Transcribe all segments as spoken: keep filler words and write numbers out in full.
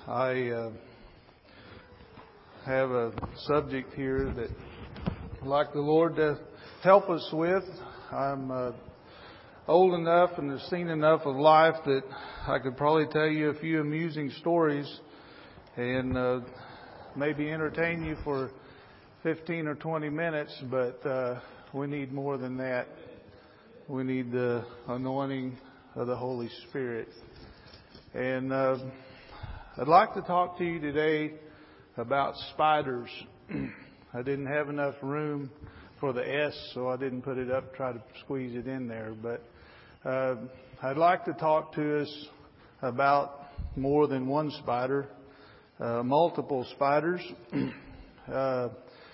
I uh, have a subject here that I'd like the Lord to help us with. I'm uh, old enough and have seen enough of life that I could probably tell you a few amusing stories and uh, maybe entertain you for fifteen or twenty minutes, but uh, we need more than that. We need the anointing of the Holy Spirit. And uh, I'd like to talk to you today about spiders. I didn't have enough room for the S, so I didn't put it up, try to squeeze it in there. But uh, I'd like to talk to us about more than one spider, uh, multiple spiders. uh,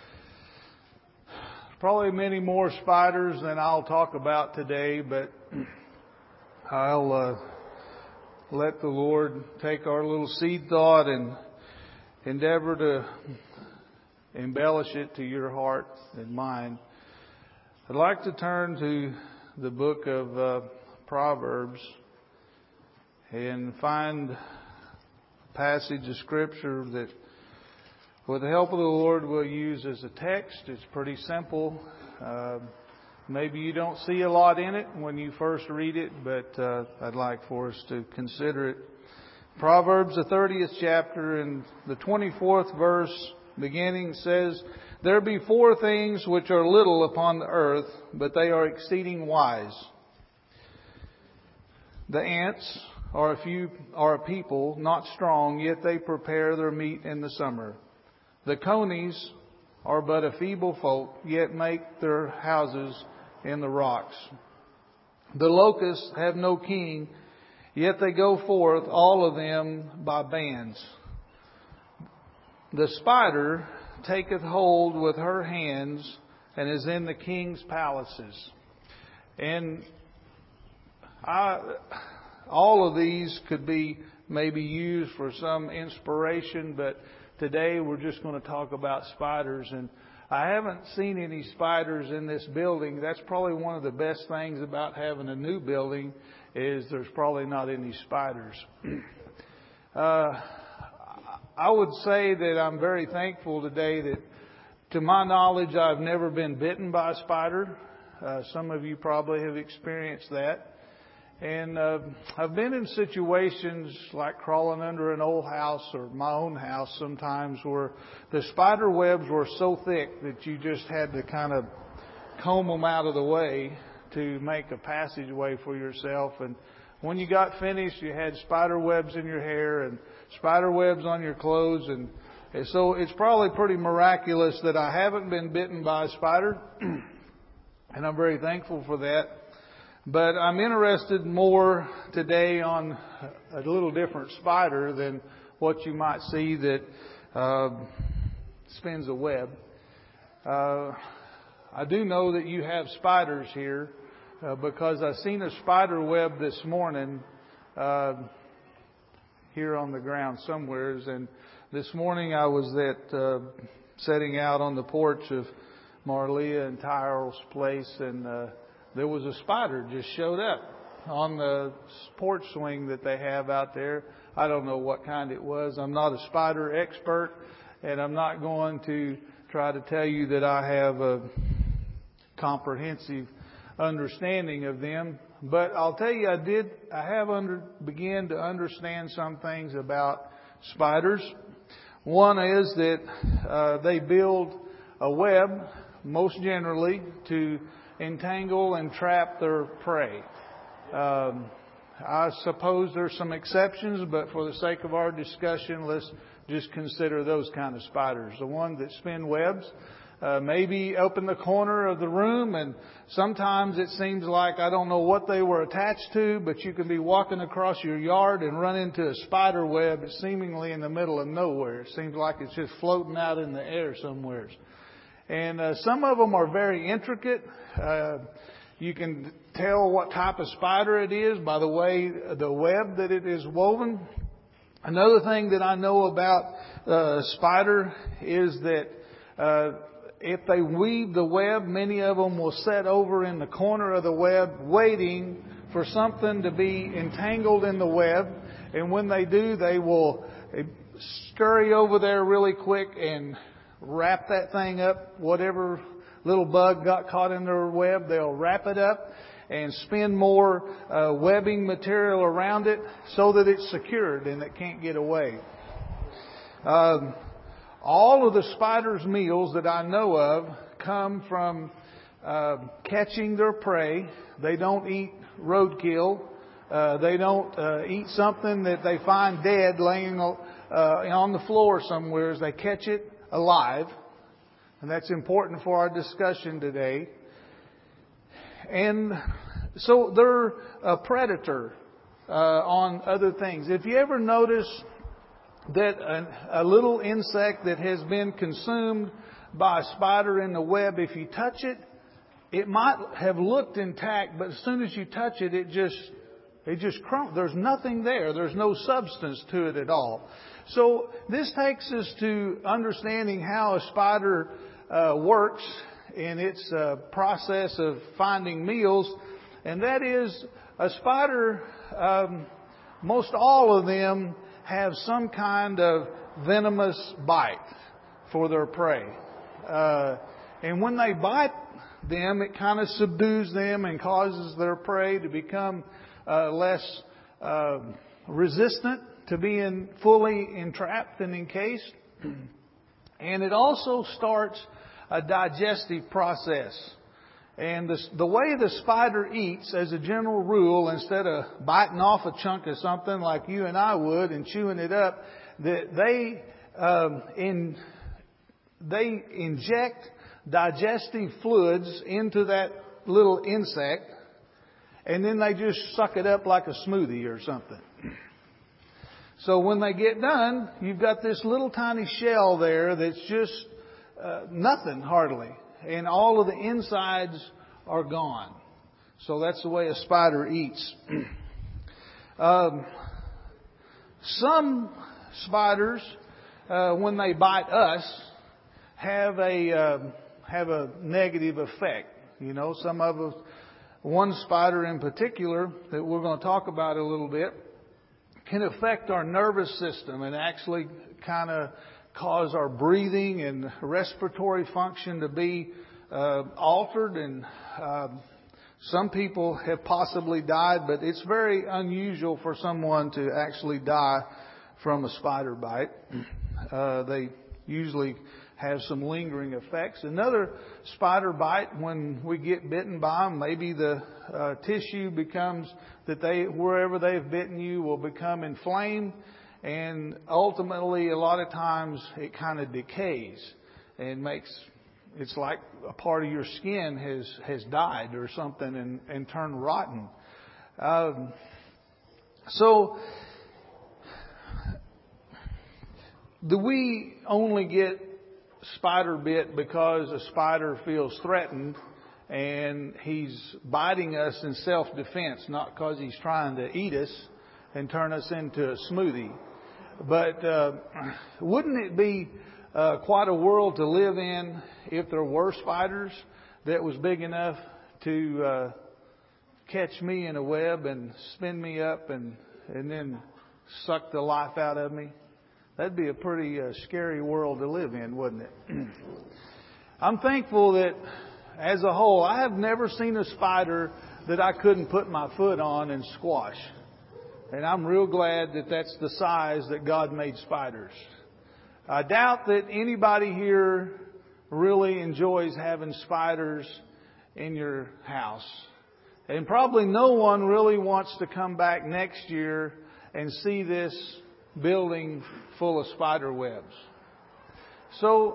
probably many more spiders than I'll talk about today, but I'll uh, let the Lord take our little seed thought and endeavor to embellish it to your heart and mind. I'd like to turn to the book of uh, Proverbs and find a passage of Scripture that, with the help of the Lord, we'll use as a text. It's pretty simple. Uh, maybe you don't see a lot in it when you first read it, but uh, I'd like for us to consider it. Proverbs, the thirtieth chapter, and the twenty-fourth verse, beginning, says, "There be four things which are little upon the earth, but they are exceeding wise. The ants are a few are a people not strong, yet they prepare their meat in the summer. The conies are but a feeble folk, yet make their houses in the rocks. The locusts have no king, yet they go forth, all of them by bands. The spider taketh hold with her hands, and is in the king's palaces." And I, all of these could be maybe used for some inspiration, but today we're just going to talk about spiders. And I haven't seen any spiders in this building. That's probably one of the best things about having a new building, is there's probably not any spiders. uh, I would say that I'm very thankful today that, to my knowledge, I've never been bitten by a spider. Uh, some of you probably have experienced that. And uh, I've been in situations like crawling under an old house or my own house sometimes where the spider webs were so thick that you just had to kind of comb them out of the way to make a passageway for yourself. And when you got finished, you had spider webs in your hair and spider webs on your clothes. And, and so it's probably pretty miraculous that I haven't been bitten by a spider. And I'm very thankful for that. But I'm interested more today on a little different spider than what you might see that uh, spins a web. Uh, I do know that you have spiders here uh, because I seen a spider web this morning uh, here on the ground somewheres. And this morning I was at uh, setting out on the porch of Marlia and Tyrell's place, and uh, there was a spider just showed up on the porch swing that they have out there. I don't know what kind it was. I'm not a spider expert, and I'm not going to try to tell you that I have a comprehensive understanding of them. But I'll tell you, I did. I have under began to understand some things about spiders. One is that uh, they build a web, most generally, to entangle and trap their prey. Um, I suppose there's some exceptions, but for the sake of our discussion, let's just consider those kind of spiders. The ones that spin webs, uh, maybe up in the corner of the room, and sometimes it seems like I don't know what they were attached to, but you can be walking across your yard and run into a spider web seemingly in the middle of nowhere. It seems like it's just floating out in the air somewhere. And uh, some of them are very intricate. Uh, you can tell what type of spider it is by the way the web that it is woven. Another thing that I know about uh, spider is that uh, if they weave the web, many of them will set over in the corner of the web waiting for something to be entangled in the web. And when they do, they will they scurry over there really quick and wrap that thing up. Whatever little bug got caught in their web, they'll wrap it up and spin more uh, webbing material around it so that it's secured and it can't get away. Um, all of the spider's meals that I know of come from uh, catching their prey. They don't eat roadkill. Uh, they don't uh, eat something that they find dead laying uh, on the floor somewhere. They catch it alive. And that's important for our discussion today. And so they're a predator uh, on other things. If you ever notice that a, a little insect that has been consumed by a spider in the web, if you touch it, it might have looked intact, but as soon as you touch it, it just it just crumbles. There's nothing there. There's no substance to it at all. So this takes us to understanding how a spider uh, works in its uh, process of finding meals. And that is, a spider, um, most all of them have some kind of venomous bite for their prey. Uh, and when they bite them, it kind of subdues them and causes their prey to become uh, less uh, resistant to being fully entrapped and encased. And it also starts a digestive process. And the, the way the spider eats, as a general rule, instead of biting off a chunk of something like you and I would and chewing it up, that they um, in they inject digestive fluids into that little insect, and then they just suck it up like a smoothie or something. So when they get done, you've got this little tiny shell there that's just uh, nothing hardly. And all of the insides are gone. So that's the way a spider eats. um, some spiders, uh, when they bite us, have a uh, have a negative effect. You know, some of us, one spider in particular that we're going to talk about a little bit, can affect our nervous system and actually kind of cause our breathing and respiratory function to be uh, altered. And uh, some people have possibly died, but it's very unusual for someone to actually die from a spider bite. Uh, they usually have some lingering effects. Another spider bite, when we get bitten by them, maybe the uh, tissue becomes that they, wherever they've bitten you, will become inflamed. And ultimately, a lot of times, it kind of decays and makes, it's like a part of your skin has, has died or something and, and turned rotten. Um, so, do we only get spider bit because a spider feels threatened and he's biting us in self-defense, not because he's trying to eat us and turn us into a smoothie? But uh, wouldn't it be uh, quite a world to live in if there were spiders that was big enough to uh, catch me in a web and spin me up and, and then suck the life out of me? That'd be a pretty uh, scary world to live in, wouldn't it? I'm thankful that, as a whole, I have never seen a spider that I couldn't put my foot on and squash. And I'm real glad that that's the size that God made spiders. I doubt that anybody here really enjoys having spiders in your house. And probably no one really wants to come back next year and see this building full of spider webs. So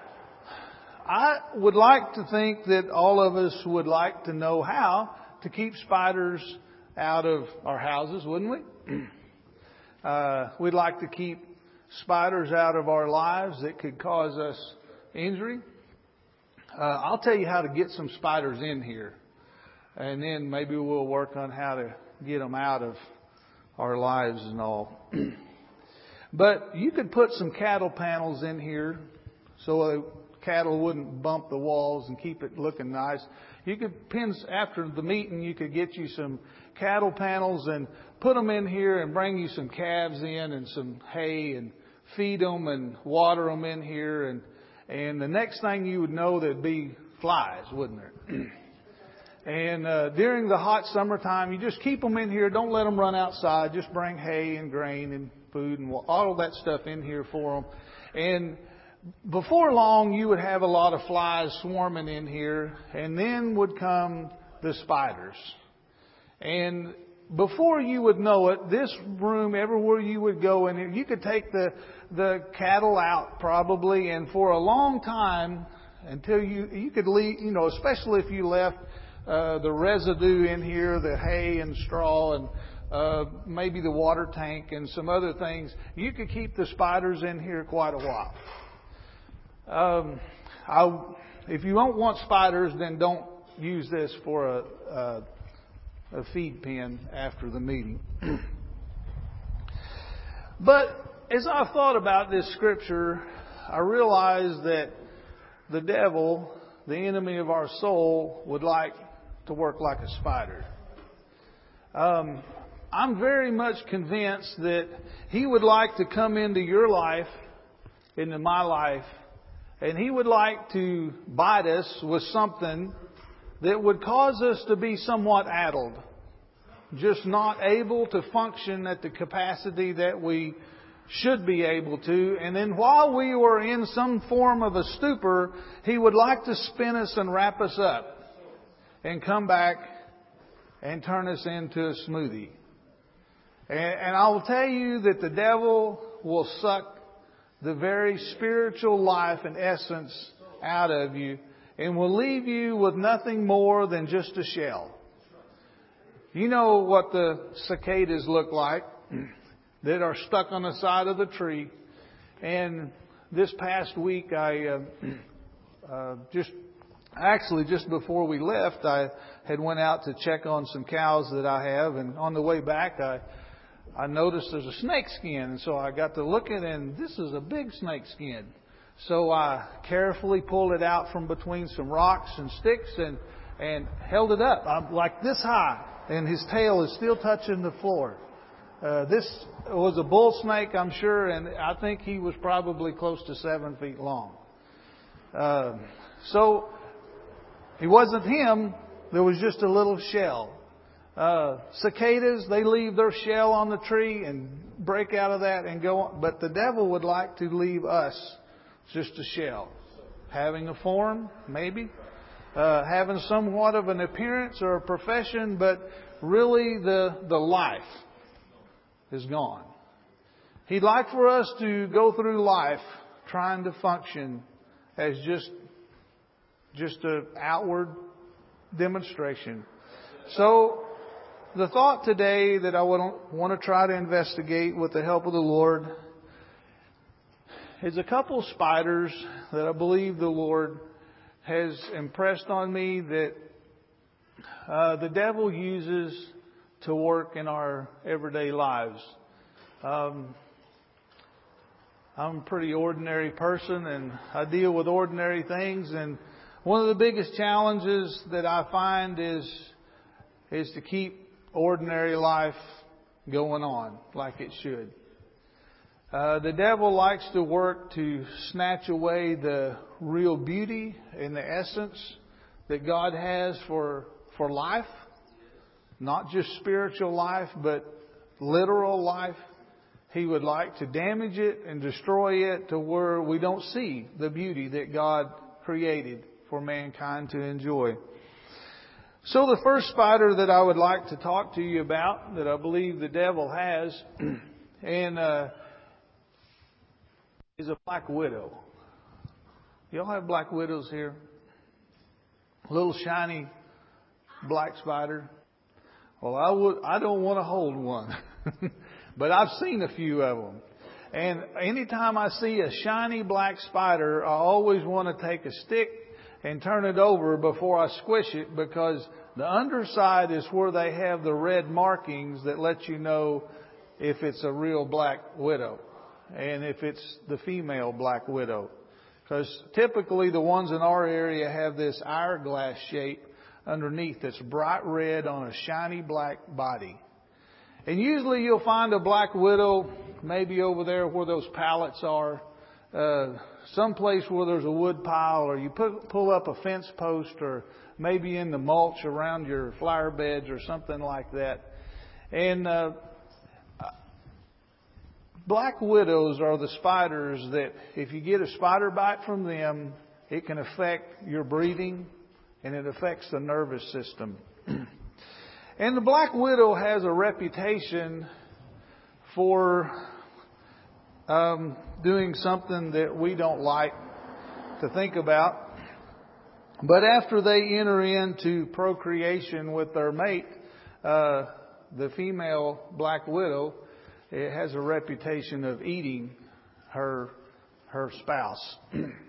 I would like to think that all of us would like to know how to keep spiders out of our houses, wouldn't we? uh, we'd like to keep spiders out of our lives that could cause us injury. Uh, I'll tell you how to get some spiders in here. And then maybe we'll work on how to get them out of our lives and all. But you could put some cattle panels in here so the cattle wouldn't bump the walls and keep it looking nice. You could pin, after the meeting, you could get you some cattle panels and put them in here and bring you some calves in and some hay and feed them and water them in here. And, and the next thing you would know, there'd be flies, wouldn't there? And uh, during the hot summertime, you just keep them in here. Don't let them run outside. Just bring hay and grain and food and all of that stuff in here for them. And before long, you would have a lot of flies swarming in here. And then would come the spiders. And before you would know it, this room, everywhere you would go in here, you could take the, the cattle out probably. And for a long time, until you, you could leave, you know, especially if you left Uh, the residue in here, the hay and straw and uh, maybe the water tank and some other things, you could keep the spiders in here quite a while. Um, I, if you don't want spiders, then don't use this for a, a, a feed pen after the meeting. But as I've thought about this scripture, I realized that the devil, the enemy of our soul, would like to work like a spider. Um, I'm very much convinced that he would like to come into your life, into my life, and he would like to bite us with something that would cause us to be somewhat addled, just not able to function at the capacity that we should be able to. And then while we were in some form of a stupor, he would like to spin us and wrap us up and come back and turn us into a smoothie. And, and I will tell you that the devil will suck the very spiritual life and essence out of you and will leave you with nothing more than just a shell. You know what the cicadas look like that are stuck on the side of the tree. And this past week, I uh, uh, just actually just before we left, I had went out to check on some cows that I have, and on the way back, I I noticed there's a snake skin, and so I got to looking, and this is a big snake skin. So I carefully pulled it out from between some rocks and sticks and and held it up. I'm like this high, and his tail is still touching the floor. Uh, this was a bull snake, I'm sure, and I think he was probably close to seven feet long. Uh, so it wasn't him. There was just a little shell. Uh, cicadas, they leave their shell on the tree and break out of that and go on. But the devil would like to leave us just a shell. Having a form, maybe. Uh, having somewhat of an appearance or a profession, but really the, the life is gone. He'd like for us to go through life trying to function as just just an outward demonstration. So the thought today that I want to try to investigate with the help of the Lord is a couple spiders that I believe the Lord has impressed on me that uh, the devil uses to work in our everyday lives. Um, I'm a pretty ordinary person, and I deal with ordinary things, and one of the biggest challenges that I find is is to keep ordinary life going on like it should. Uh, the devil likes to work to snatch away the real beauty and the essence that God has for for life, not just spiritual life, but literal life. He would like to damage it and destroy it to where we don't see the beauty that God created for mankind to enjoy. So the first spider that I would like to talk to you about, that I believe the devil has, and uh, is a black widow. Y'all have black widows here? A little shiny black spider. Well, I would. I don't want to hold one, but I've seen a few of them. And anytime I see a shiny black spider, I always want to take a stick and turn it over before I squish it, because the underside is where they have the red markings that let you know if it's a real black widow and if it's the female black widow. Because typically the ones in our area have this hourglass shape underneath that's bright red on a shiny black body. And usually you'll find a black widow maybe over there where those pallets are, uh, someplace where there's a wood pile, or you put, pull up a fence post, or maybe in the mulch around your flower beds or something like that. And uh, black widows are the spiders that if you get a spider bite from them, it can affect your breathing and it affects the nervous system. And the black widow has a reputation for um, doing something that we don't like to think about. But after they enter into procreation with their mate, uh, the female black widow, it has a reputation of eating her her spouse.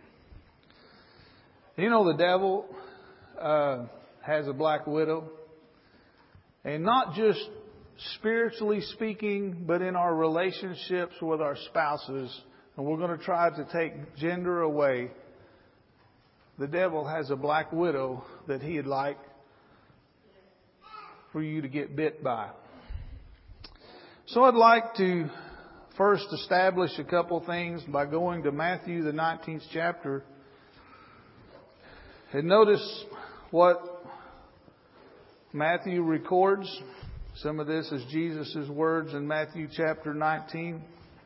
You know, the devil uh, has a black widow. And not just spiritually speaking, but in our relationships with our spouses. And we're going to try to take gender away. The devil has a black widow that he'd like for you to get bit by. So I'd like to first establish a couple things by going to Matthew, the nineteenth chapter. And notice what Matthew records. Some of this is Jesus' words in Matthew chapter nineteen.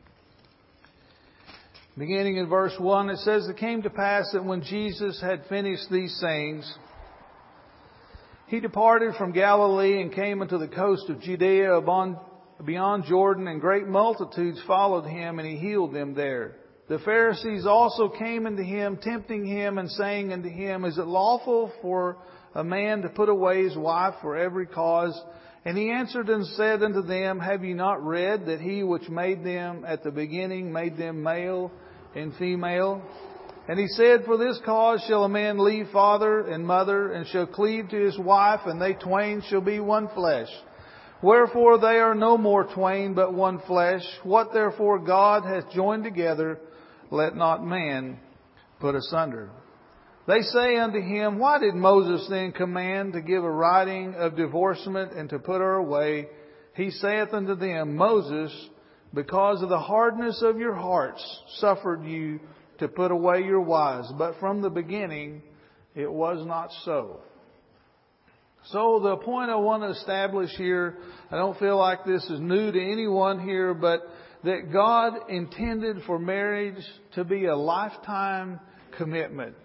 Beginning in verse one, it says, "It came to pass that when Jesus had finished these sayings, He departed from Galilee and came into the coast of Judea beyond Jordan, and great multitudes followed Him, and He healed them there. The Pharisees also came unto Him, tempting Him, and saying unto Him, Is it lawful for a man to put away his wife for every cause? And He answered and said unto them, Have ye not read that He which made them at the beginning made them male and female? And He said, For this cause shall a man leave father and mother, and shall cleave to his wife, and they twain shall be one flesh. Wherefore they are no more twain, but one flesh. What therefore God hath joined together, let not man put asunder. They say unto Him, Why did Moses then command to give a writing of divorcement and to put her away? He saith unto them, Moses, because of the hardness of your hearts, suffered you to put away your wives. But from the beginning it was not so." So the point I want to establish here, I don't feel like this is new to anyone here, but that God intended for marriage to be a lifetime commitment.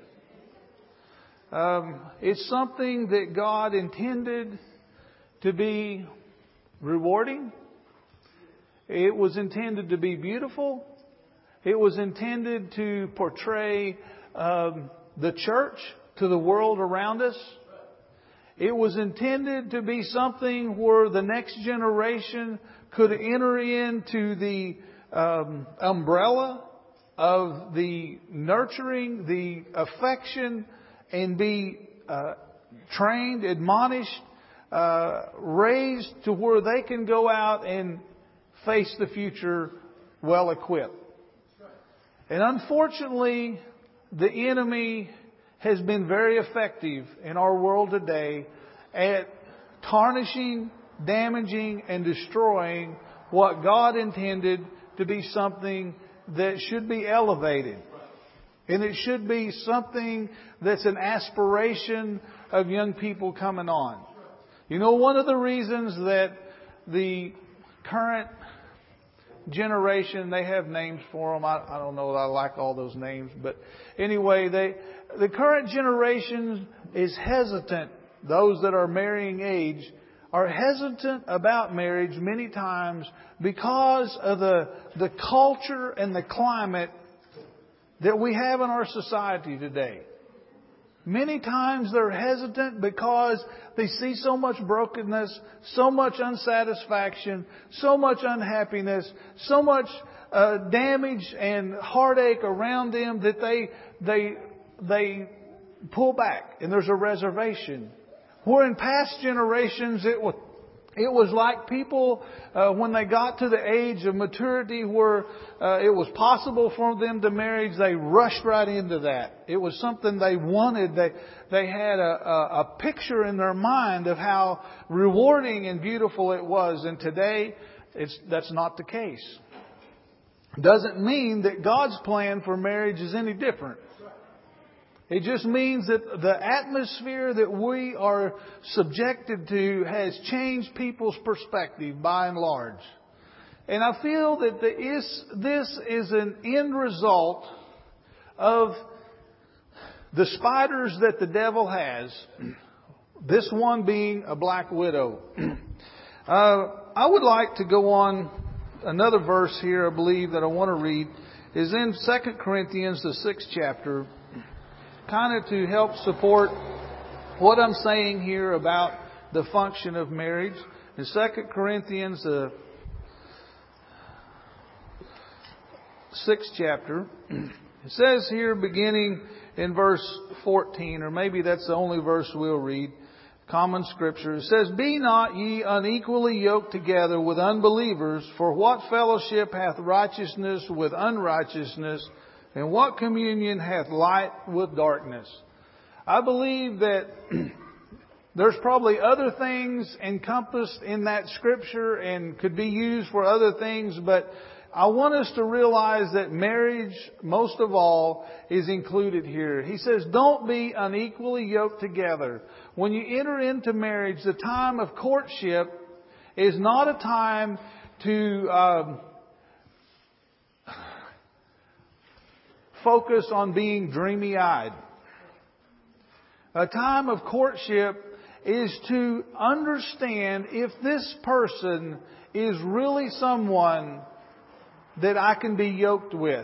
Um, it's something that God intended to be rewarding. It was intended to be beautiful. It was intended to portray um, the church to the world around us. It was intended to be something where the next generation could enter into the um, umbrella of the nurturing, the affection, and be uh, trained, admonished, uh, raised to where they can go out and face the future well equipped. And unfortunately, the enemy has been very effective in our world today at tarnishing, damaging, and destroying what God intended to be something that should be elevated. And it should be something that's an aspiration of young people coming on. You know, one of the reasons that the current generation, they have names for them. I, I don't know that I like all those names. But anyway, they, the current generation is hesitant. Those that are marrying age are hesitant about marriage many times because of the, the culture and the climate that we have in our society today. Many times they're hesitant because they see so much brokenness, so much unsatisfaction, so much unhappiness, so much uh, damage and heartache around them that they they they pull back, and there's a reservation. Where in past generations it was It was like people, uh, when they got to the age of maturity where uh, it was possible for them to marry, they rushed right into that. It was something they wanted. They they had a, a, a picture in their mind of how rewarding and beautiful it was. And today, it's that's not the case. Doesn't mean that God's plan for marriage is any different. It just means that the atmosphere that we are subjected to has changed people's perspective by and large. And I feel that this, this is an end result of the spiders that the devil has, this one being a black widow. Uh, I would like to go on another verse here, I believe, that I want to read, is in Second Corinthians, the sixth chapter, kind of to help support what I'm saying here about the function of marriage. In Second Corinthians, the sixth chapter, it says here, beginning in verse fourteen, or maybe that's the only verse we'll read, common scripture. It says, "Be not ye unequally yoked together with unbelievers, for what fellowship hath righteousness with unrighteousness? And what communion hath light with darkness?" I believe that there's probably other things encompassed in that scripture and could be used for other things, but I want us to realize that marriage, most of all, is included here. He says, don't be unequally yoked together. When you enter into marriage, the time of courtship is not a time to Um, focus on being dreamy-eyed. A time of courtship is to understand if this person is really someone that I can be yoked with.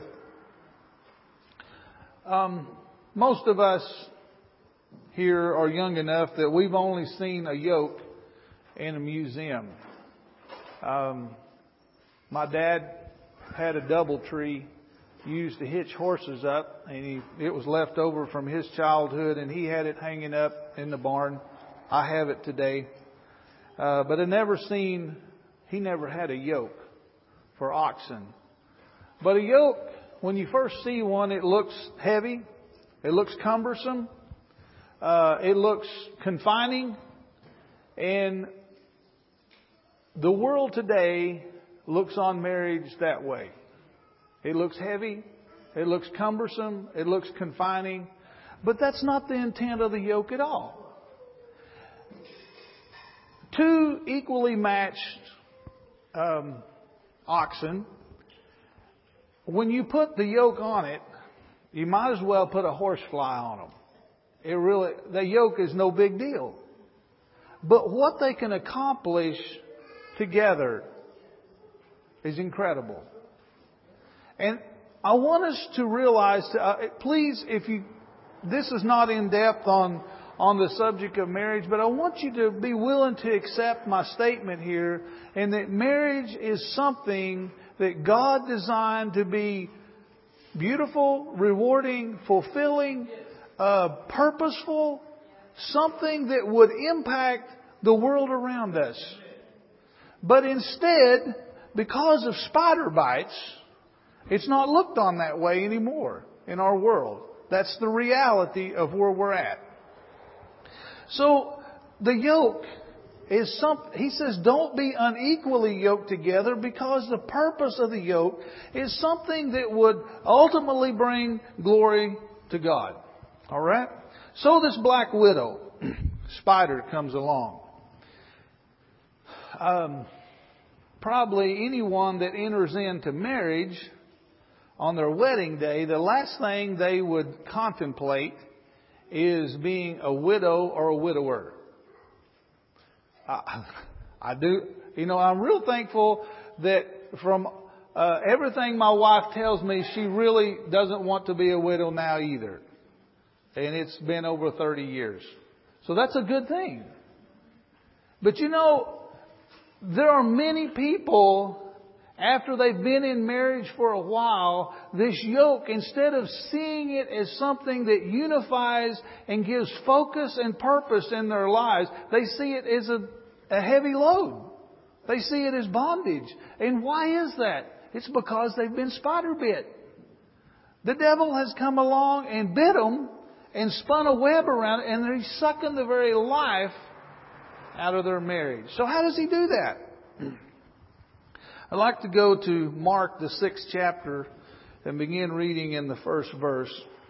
Um, most of us here are young enough that we've only seen a yoke in a museum. Um, my dad had a double tree used to hitch horses up, and he, it was left over from his childhood, and he had it hanging up in the barn. I have it today. Uh, but I never seen, he never had a yoke for oxen. But a yoke, when you first see one, it looks heavy. It looks cumbersome. Uh, it looks confining. And the world today looks on marriage that way. It looks heavy. It looks cumbersome. It looks confining. But that's not the intent of the yoke at all. Two equally matched um, oxen, when you put the yoke on it, you might as well put a horsefly on them. It really, the yoke is no big deal. But what they can accomplish together is incredible. And I want us to realize, uh, please, if you, this is not in depth on, on the subject of marriage, but I want you to be willing to accept my statement here, and that marriage is something that God designed to be beautiful, rewarding, fulfilling, uh, purposeful, something that would impact the world around us. But instead, because of spider bites, it's not looked on that way anymore in our world. That's the reality of where we're at. So the yoke is something, he says, don't be unequally yoked together, because the purpose of the yoke is something that would ultimately bring glory to God. All right? So this black widow, spider, comes along. Um, probably anyone that enters into marriage on their wedding day, the last thing they would contemplate is being a widow or a widower. I, I do, you know, I'm real thankful that from uh, everything my wife tells me, she really doesn't want to be a widow now either. And it's been over thirty years. So that's a good thing. But you know, there are many people, after they've been in marriage for a while, this yoke, instead of seeing it as something that unifies and gives focus and purpose in their lives, they see it as a a heavy load. They see it as bondage. And why is that? It's because they've been spider bit. The devil has come along and bit them and spun a web around it, and he's sucking the very life out of their marriage. So how does he do that? I'd like to go to Mark, the sixth chapter, and begin reading in the first verse.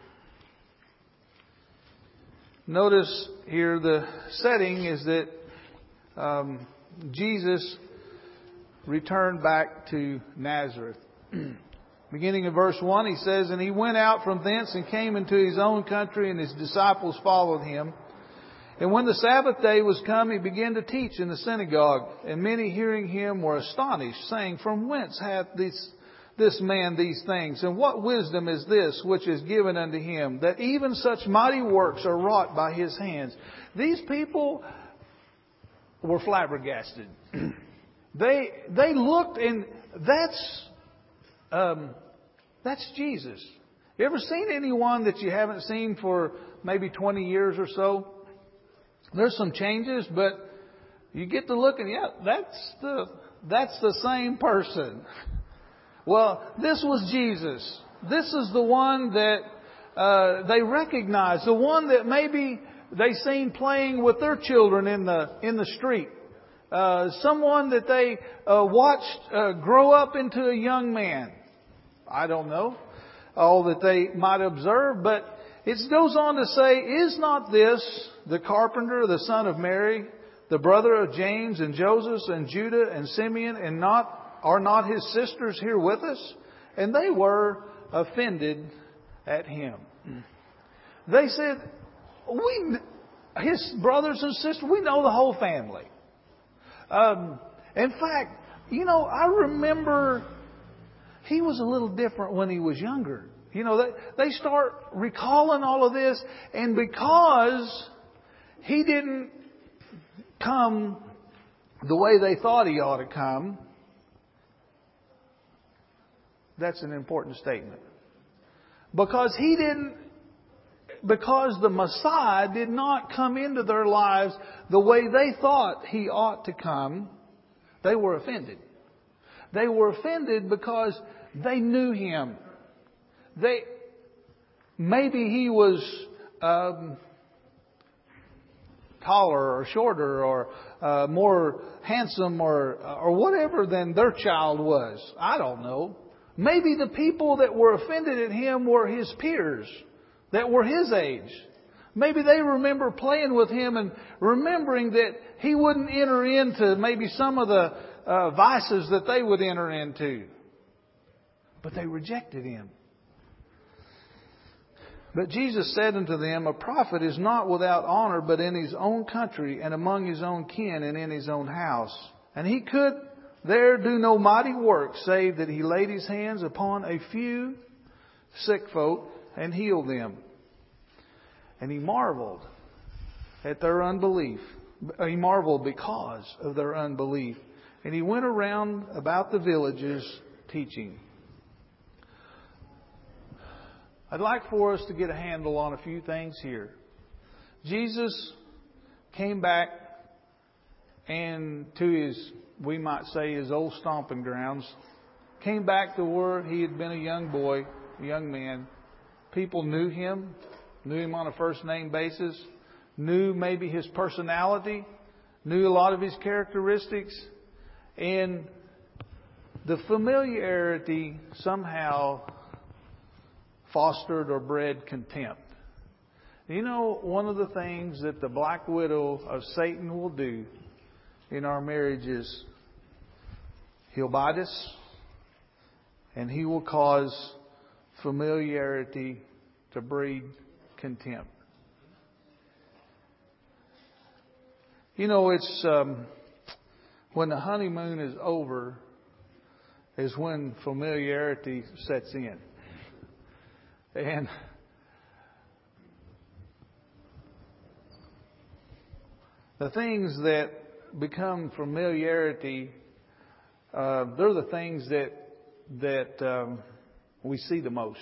Notice here the setting is that um, Jesus returned back to Nazareth. Beginning in verse one, he says, "And he went out from thence and came into his own country, and his disciples followed him. And when the Sabbath day was come, he began to teach in the synagogue. And many hearing him were astonished, saying, From whence hath this, this man these things? And what wisdom is this which is given unto him, that even such mighty works are wrought by his hands?" These people were flabbergasted. they they looked, and that's um, that's Jesus. You ever seen anyone that you haven't seen for maybe twenty years or so? There's some changes, but you get to look and, yeah, that's the that's the same person. Well, this was Jesus. This is the one that uh, they recognized, the one that maybe they seen playing with their children in the in the street, uh, someone that they uh, watched uh, grow up into a young man. I don't know all that they might observe, but it goes on to say, "Is not this the carpenter, the son of Mary, the brother of James and Joseph and Judah and Simeon, and not are not his sisters here with us?" And they were offended at him. They said, "We, his brothers and sisters, we know the whole family." Um, in fact, you know, I remember he was a little different when he was younger. You know, they, they start recalling all of this, and because he didn't come the way they thought he ought to come, that's an important statement. Because he didn't, because the Messiah did not come into their lives the way they thought he ought to come, they were offended. They were offended because they knew him. They, maybe he was um, taller or shorter or uh, more handsome or or whatever than their child was. I don't know. Maybe the people that were offended at him were his peers that were his age. Maybe they remember playing with him and remembering that he wouldn't enter into maybe some of the uh, vices that they would enter into. But they rejected him. But Jesus said unto them, "A prophet is not without honor, but in his own country, and among his own kin, and in his own house. And he could there do no mighty work, save that he laid his hands upon a few sick folk and healed them." And he marveled at their unbelief. He marveled because of their unbelief. And he went around about the villages teaching. I'd like for us to get a handle on a few things here. Jesus came back and to his, we might say, his old stomping grounds. Came back to where he had been a young boy, a young man. People knew him, knew him on a first name basis, knew maybe his personality, knew a lot of his characteristics, and the familiarity somehow fostered or bred contempt. You know, one of the things that the black widow of Satan will do in our marriage is he'll bite us, and he will cause familiarity to breed contempt. You know, it's um, when the honeymoon is over is when familiarity sets in. And the things that become familiarity, uh, they're the things that that um, we see the most.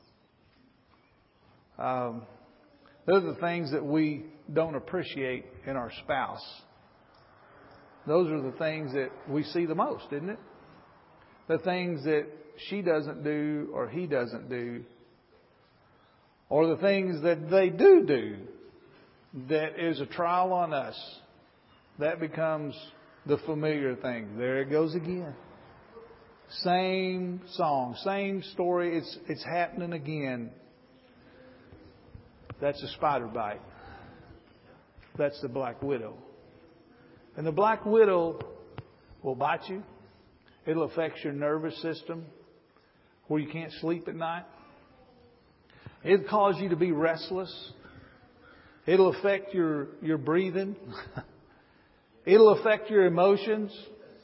Um, they're the things that we don't appreciate in our spouse. Those are the things that we see the most, isn't it? The things that she doesn't do or he doesn't do. Or the things that they do do that is a trial on us. That becomes the familiar thing. There it goes again. Same song, same story. It's it's happening again. That's a spider bite. That's the black widow. And the black widow will bite you. It'll affect your nervous system where you can't sleep at night. It'll cause you to be restless. It'll affect your, your breathing. It'll affect your emotions.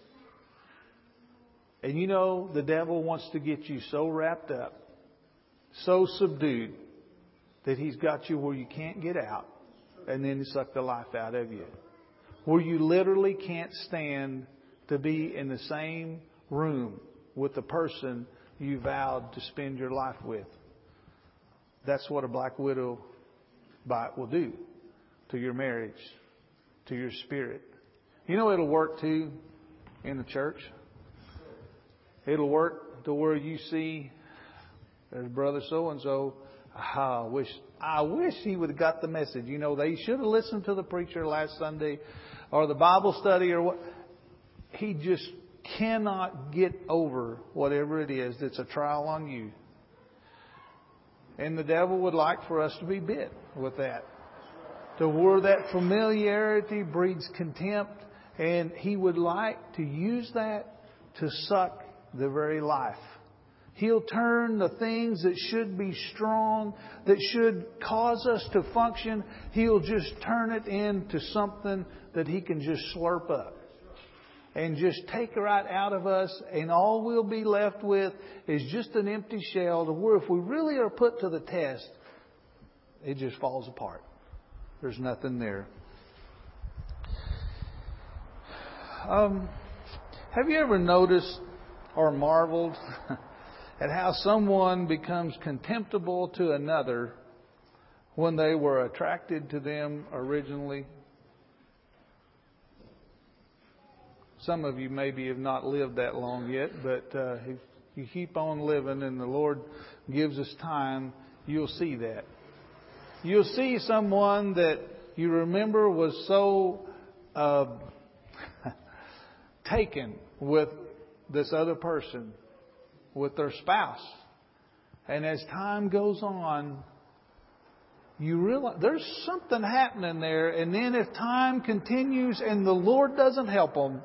And you know, the devil wants to get you so wrapped up, so subdued, that he's got you where you can't get out and then suck the life out of you. Where you literally can't stand to be in the same room with the person you vowed to spend your life with. That's what a black widow bite will do to your marriage, to your spirit. You know it'll work too in the church. It'll work to where you see there's brother so-and-so. I wish, I wish he would have got the message. You know, they should have listened to the preacher last Sunday or the Bible study or what. He just cannot get over whatever it is that's a trial on you. And the devil would like for us to be bit with that. To where that familiarity breeds contempt. And he would like to use that to suck the very life. He'll turn the things that should be strong, that should cause us to function, he'll just turn it into something that he can just slurp up. And just take right out of us, and all we'll be left with is just an empty shell to where if we really are put to the test, it just falls apart. There's nothing there. Um, have you ever noticed or marveled at how someone becomes contemptible to another when they were attracted to them originally? Some of you maybe have not lived that long yet, but uh, if you keep on living and the Lord gives us time, you'll see that. You'll see someone that you remember was so uh, taken with this other person, with their spouse. And as time goes on, you realize there's something happening there. And then if time continues and the Lord doesn't help them,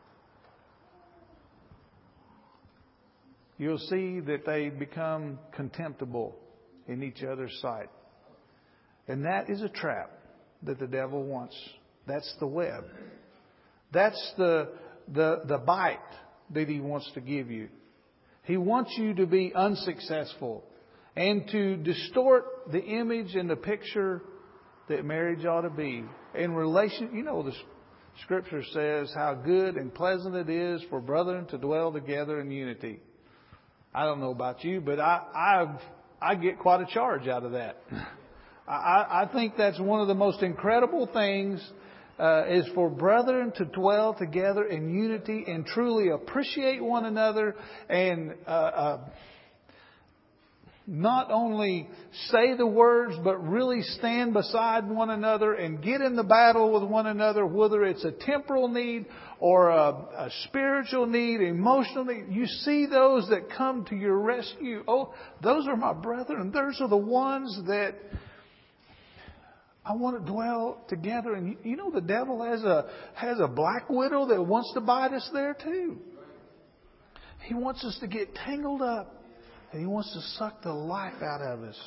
you'll see that they become contemptible in each other's sight. And that is a trap that the devil wants. That's the web. That's the the the bite that he wants to give you. He wants you to be unsuccessful and to distort the image and the picture that marriage ought to be. In relation, you know, the Scripture says how good and pleasant it is for brethren to dwell together in unity. I don't know about you, but I I, I get quite a charge out of that. I, I think that's one of the most incredible things uh, is for brethren to dwell together in unity and truly appreciate one another and uh, uh, not only say the words, but really stand beside one another and get in the battle with one another, whether it's a temporal need or a, a spiritual need, emotional need. You see those that come to your rescue. Oh, those are my brethren. Those are the ones that I want to dwell together. And you know the devil has a has a black widow that wants to bite us there too. He wants us to get tangled up. And he wants to suck the life out of us.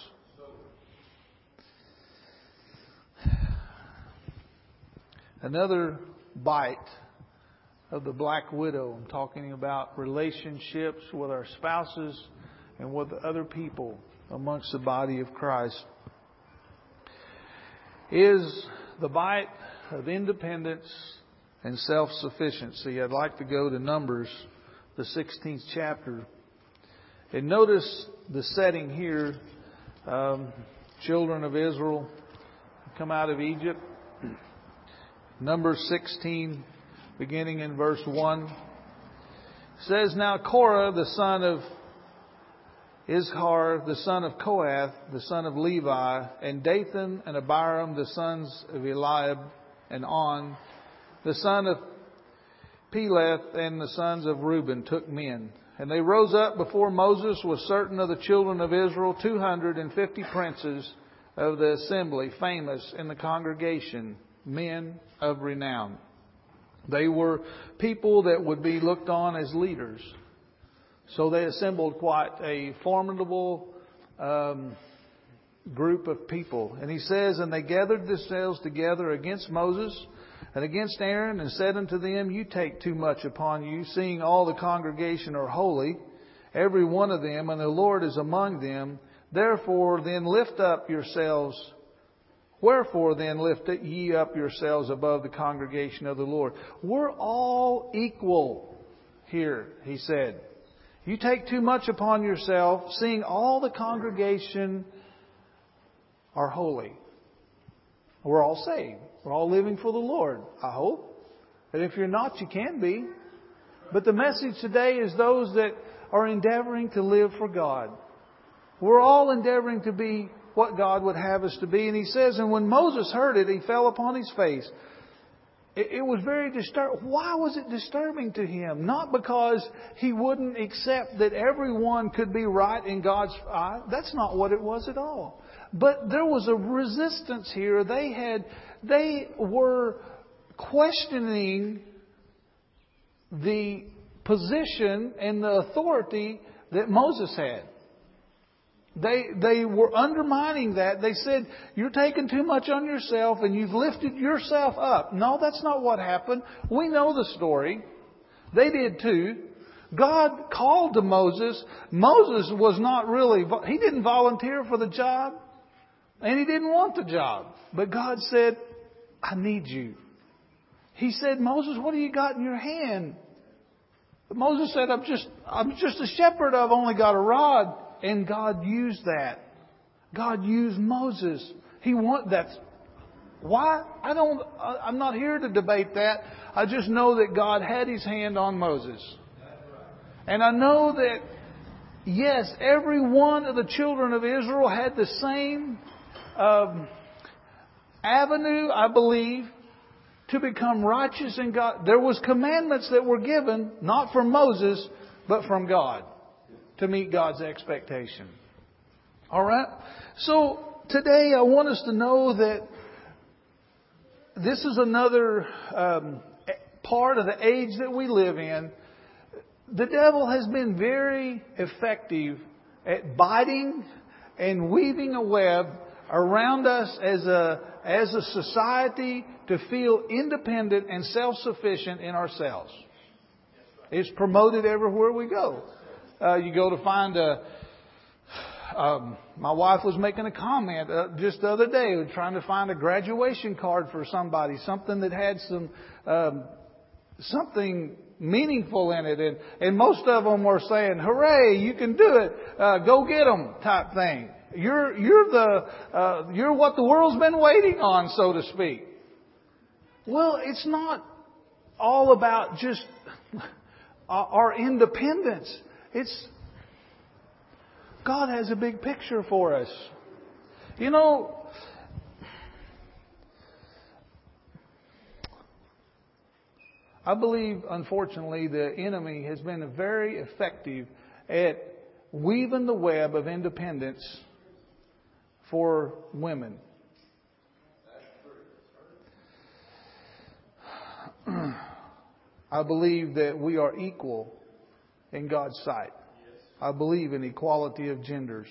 Another bite of the black widow. I'm talking about relationships with our spouses and with other people amongst the body of Christ. Is the bite of independence and self-sufficiency. I'd like to go to Numbers, the sixteenth chapter. And notice the setting here. Um, children of Israel come out of Egypt. Numbers sixteen, beginning in verse one. It says, Now Korah, the son of Izhar, the son of Kohath, the son of Levi, and Dathan and Abiram, the sons of Eliab, and On, the son of Peleth, and the sons of Reuben, took men. And they rose up before Moses with certain of the children of Israel, two hundred and fifty princes of the assembly, famous in the congregation, men of renown. They were people that would be looked on as leaders. So they assembled quite a formidable um, group of people. And he says, And they gathered themselves together against Moses and against Aaron, and said unto them, You take too much upon you, seeing all the congregation are holy, every one of them, and the Lord is among them. Therefore then lift up yourselves. Wherefore then lift ye up yourselves above the congregation of the Lord. We're all equal here, he said. You take too much upon yourself, seeing all the congregation are holy. We're all saved. We're all living for the Lord, I hope. And if you're not, you can be. But the message today is those that are endeavoring to live for God. We're all endeavoring to be what God would have us to be. And he says, and when Moses heard it, he fell upon his face. It, it was very disturbing. Why was it disturbing to him? Not because he wouldn't accept that everyone could be right in God's eye. That's not what it was at all. But there was a resistance here. They had, they were questioning the position and the authority that Moses had. They, they were undermining that. They said, you're taking too much on yourself and you've lifted yourself up. No, that's not what happened. We know the story. They did too. God called to Moses. Moses was not really, he didn't volunteer for the job. And he didn't want the job. But God said, I need you. He said, Moses, what do you got in your hand? But Moses said, I'm just, I'm just a shepherd. I've only got a rod. And God used that. God used Moses. He want that's why? I don't, I'm not here to debate that. I just know that God had His hand on Moses. And I know that, yes, every one of the children of Israel had the same Um, avenue, I believe, to become righteous in God. There was commandments that were given, not from Moses, but from God, to meet God's expectation. All right? So today I want us to know that this is another um, part of the age that we live in. The devil has been very effective at biting and weaving a web around us as a as a society to feel independent and self-sufficient in ourselves. It's promoted everywhere we go. Uh, you go to find a... Um, my wife was making a comment uh, just the other day, trying to find a graduation card for somebody, something that had some um, something meaningful in it, and and most of them were saying, "Hooray, you can do it! Uh, go get them!" type thing. You're you're the uh, you're what the world's been waiting on, so to speak. Well, it's not all about just our independence. It's God has a big picture for us. You know, I believe, unfortunately, the enemy has been very effective at weaving the web of independence for women. I believe that we are equal in God's sight. I believe in equality of genders.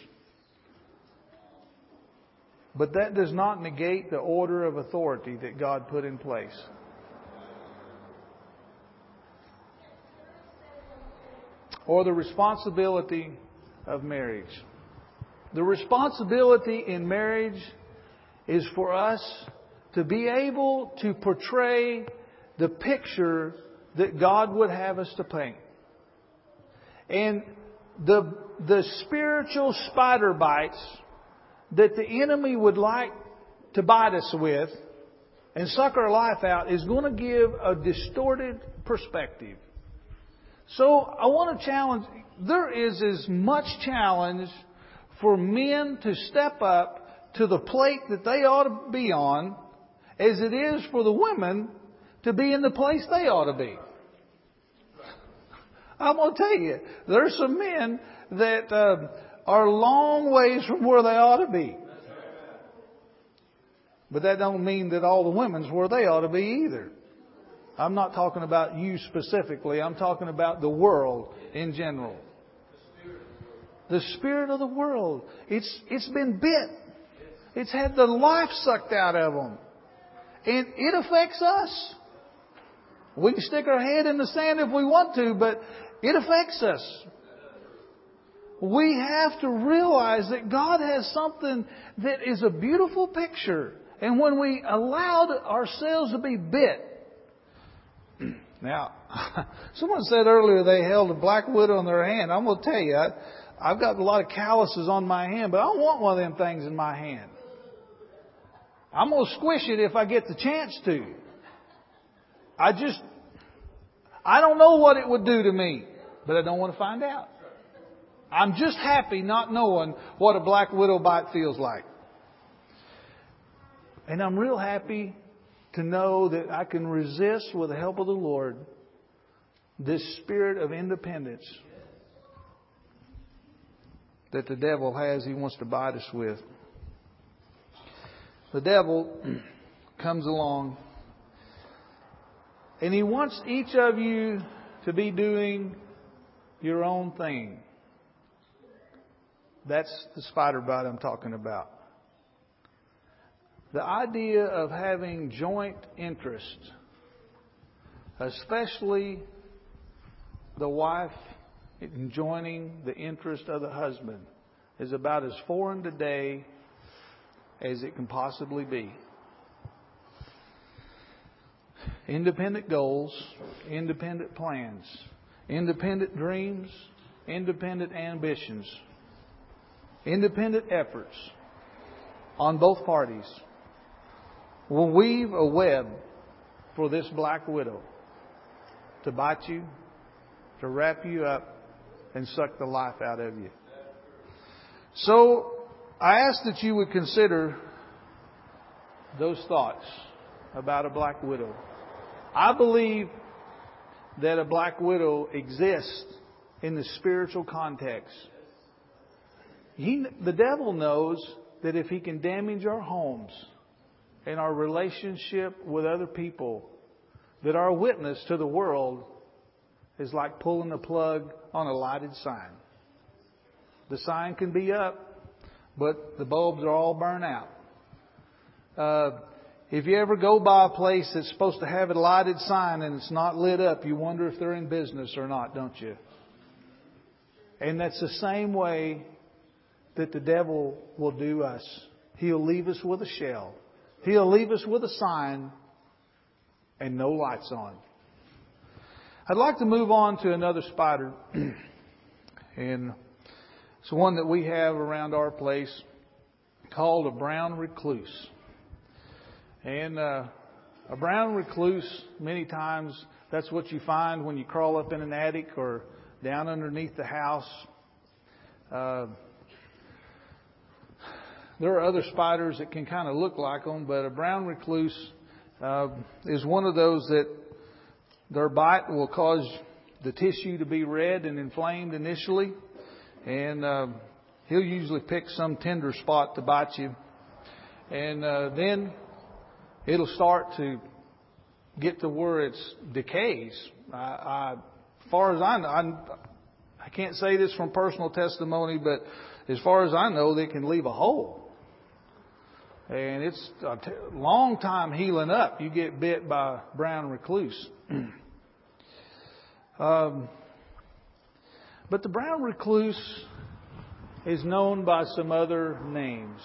But that does not negate the order of authority that God put in place. Or the responsibility of marriage. The responsibility in marriage is for us to be able to portray the picture that God would have us to paint. And the, the spiritual spider bites that the enemy would like to bite us with, and suck our life out is going to give a distorted perspective. So I want to challenge, there is as much challenge for men to step up to the plate that they ought to be on as it is for the women to be in the place they ought to be. I'm going to tell you, there's some men that uh, are long ways from where they ought to be. But that don't mean that all the women's where they ought to be either. I'm not talking about you specifically. I'm talking about the world in general. The spirit of the world. It's it's been bit. It's had the life sucked out of them. And it affects us. We can stick our head in the sand if we want to, but it affects us. We have to realize that God has something that is a beautiful picture. And when we allowed ourselves to be bit. Now, someone said earlier they held a black widow in their hand. I'm going to tell you, I, I've got a lot of calluses on my hand, but I don't want one of them things in my hand. I'm going to squish it if I get the chance to. I just, I don't know what it would do to me, but I don't want to find out. I'm just happy not knowing what a black widow bite feels like. And I'm real happy to know that I can resist, with the help of the Lord, this spirit of independence that the devil has, he wants to bite us with. The devil comes along and he wants each of you to be doing your own thing. That's the spider bite I'm talking about. The idea of having joint interest, especially the wife enjoining the interest of the husband, is about as foreign today as it can possibly be. Independent goals, independent plans, independent dreams, independent ambitions, independent efforts on both parties will weave a web for this black widow to bite you, to wrap you up, and suck the life out of you. So I ask that you would consider those thoughts about a black widow. I believe that a black widow exists in the spiritual context. He, the devil knows that if he can damage our homes and our relationship with other people, that our witness to the world is like pulling the plug on a lighted sign. The sign can be up, but the bulbs are all burnt out. Uh, if you ever go by a place that's supposed to have a lighted sign and it's not lit up, you wonder if they're in business or not, don't you? And that's the same way that the devil will do us. He'll leave us with a shell. He'll leave us with a sign and no lights on. I'd like to move on to another spider. And it's one that we have around our place called a brown recluse. And uh, a brown recluse, many times, that's what you find when you crawl up in an attic or down underneath the house. Uh, there are other spiders that can kind of look like them, but a brown recluse uh, is one of those that their bite will cause the tissue to be red and inflamed initially. And uh, he'll usually pick some tender spot to bite you. And uh, then it'll start to get to where it decays. I, I, as far as I know, I, I can't say this from personal testimony, but as far as I know, they can leave a hole. And it's a t- long time healing up. You get bit by brown recluse. um, but the brown recluse is known by some other names.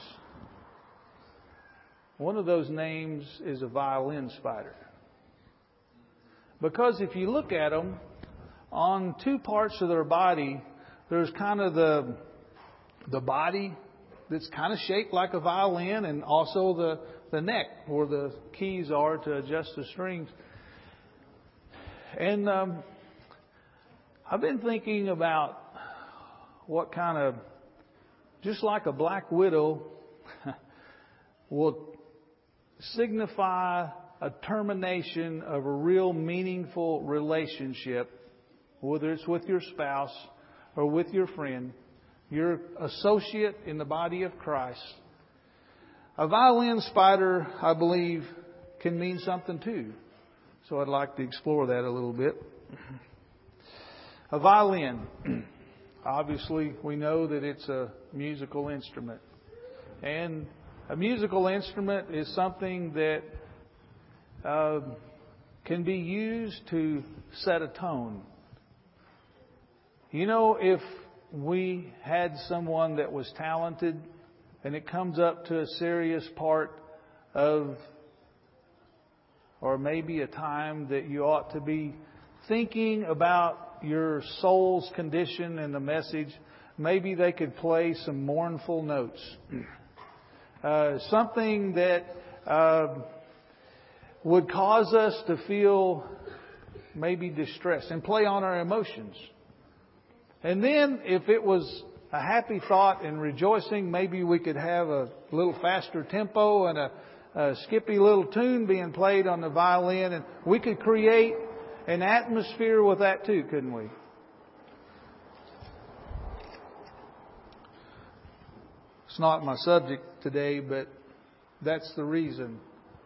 One of those names is a violin spider. Because if you look at them, on two parts of their body, there's kind of the the body that's kind of shaped like a violin, and also the, the neck where the keys are to adjust the strings. And um, I've been thinking about what kind of, just like a black widow will signify a termination of a real meaningful relationship, whether it's with your spouse or with your friend, your associate in the body of Christ. A violin spider, I believe, can mean something too. So I'd like to explore that a little bit. A violin. Obviously, we know that it's a musical instrument. And a musical instrument is something that uh, can be used to set a tone. You know, if we had someone that was talented and it comes up to a serious part of, or maybe a time that you ought to be thinking about your soul's condition and the message, maybe they could play some mournful notes. Uh, something that uh, would cause us to feel maybe distressed and play on our emotions. And then if it was a happy thought and rejoicing, maybe we could have a little faster tempo and a, a skippy little tune being played on the violin, and we could create an atmosphere with that too, couldn't we? It's not my subject today, but that's the reason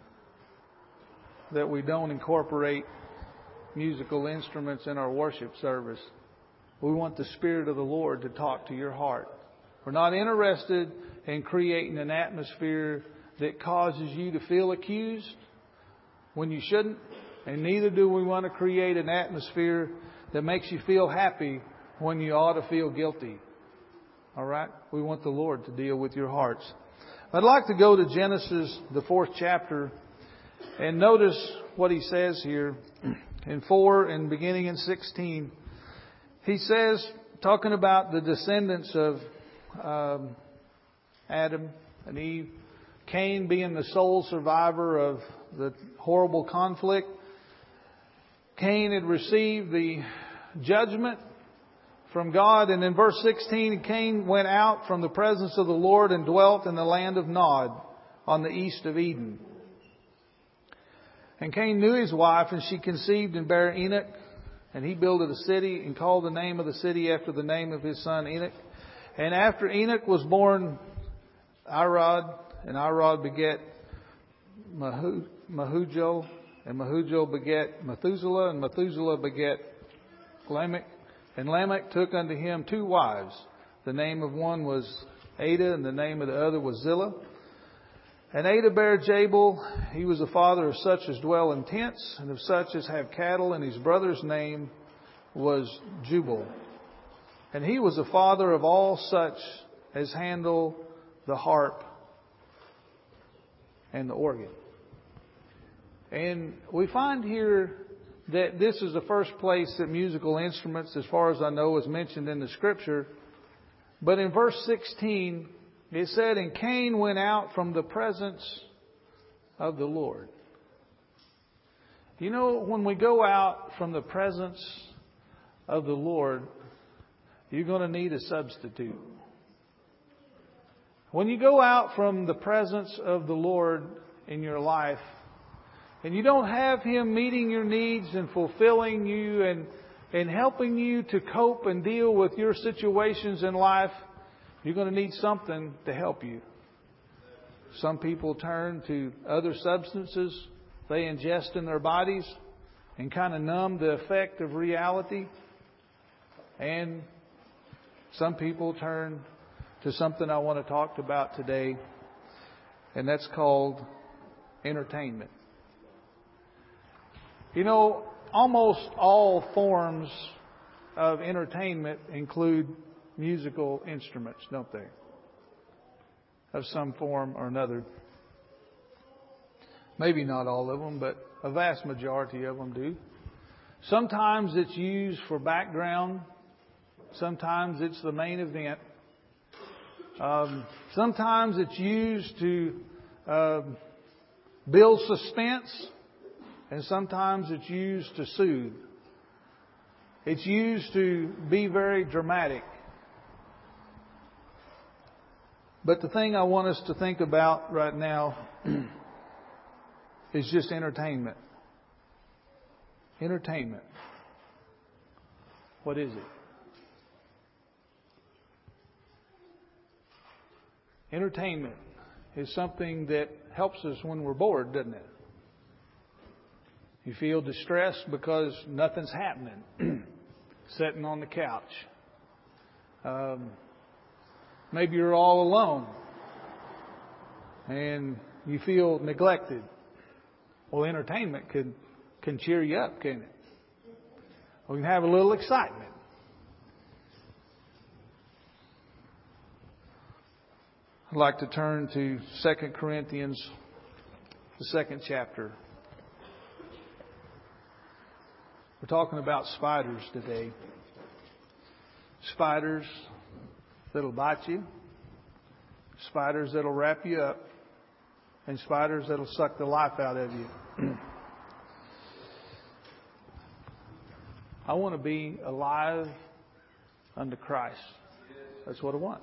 that we don't incorporate musical instruments in our worship service. We want the Spirit of the Lord to talk to your heart. We're not interested in creating an atmosphere that causes you to feel accused when you shouldn't. And neither do we want to create an atmosphere that makes you feel happy when you ought to feel guilty. All right? We want the Lord to deal with your hearts. I'd like to go to Genesis, the fourth chapter, and notice what he says here in four and beginning in sixteen. He says, talking about the descendants of um, Adam and Eve, Cain being the sole survivor of the horrible conflict. Cain had received the judgment from God. And in verse sixteen, Cain went out from the presence of the Lord and dwelt in the land of Nod on the east of Eden. And Cain knew his wife, and she conceived and bare Enoch. And he builded a city and called the name of the city after the name of his son Enoch. And after Enoch was born Irad, and Irad begat Mahujal, and Mahujal begat Methuselah, and Methuselah begat Lamech. And Lamech took unto him two wives. The name of one was Ada, and the name of the other was Zillah. And Ada bare Jabal. He was the father of such as dwell in tents, and of such as have cattle, and his brother's name was Jubal. And he was the father of all such as handle the harp and the organ. And we find here that this is the first place that musical instruments, as far as I know, is mentioned in the Scripture. But in verse sixteen, it said, and Cain went out from the presence of the Lord. You know, when we go out from the presence of the Lord, you're going to need a substitute. When you go out from the presence of the Lord in your life, and you don't have Him meeting your needs and fulfilling you and, and helping you to cope and deal with your situations in life, you're going to need something to help you. Some people turn to other substances they ingest in their bodies and kind of numb the effect of reality. And some people turn to something I want to talk about today, and that's called entertainment. You know, almost all forms of entertainment include musical instruments, don't they? Of some form or another. Maybe not all of them, but a vast majority of them do. Sometimes it's used for background. Sometimes it's the main event. Um, sometimes it's used to uh, builds suspense, and sometimes it's used to soothe. It's used to be very dramatic. But the thing I want us to think about right now is just entertainment. Entertainment. What is it? Entertainment is something that helps us when we're bored, doesn't it? You feel distressed because nothing's happening. Sitting on the couch. Um, maybe you're all alone and you feel neglected. Well, entertainment can can cheer you up, can't it? We can have a little excitement. I'd like to turn to Second Corinthians, the second chapter. We're talking about spiders today. Spiders that'll bite you. Spiders that'll wrap you up. And spiders that'll suck the life out of you. I want to be alive unto Christ. That's what I want.